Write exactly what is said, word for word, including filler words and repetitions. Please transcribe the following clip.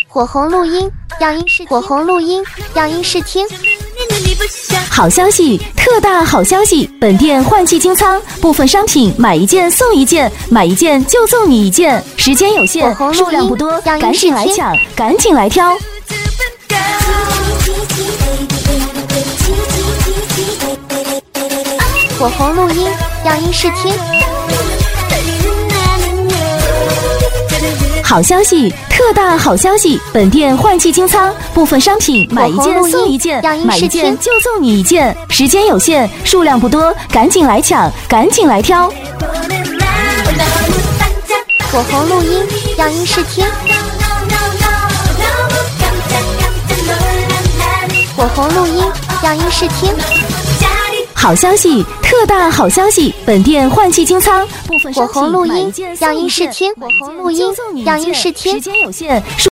火红录音，样音试火红录音，样音试听。 好消息，特大好消息！本店换季清仓，部分商品买一件送一件，买一件就送你一件，时间有限，数量不多，赶紧来抢，赶紧来挑。 火红录音，样音试听。 好消息，特大好消息！本店换季清仓，部分商品买一件送一件，买一件就送你一件，时间有限，数量不多，赶紧来抢，赶紧来挑。 火红录音，样音试听。火红录音，样音试听。 好消息，特大好消息！本店换季清仓，部分火红录音，样音试听。火红录音，样音试听。 时间有限。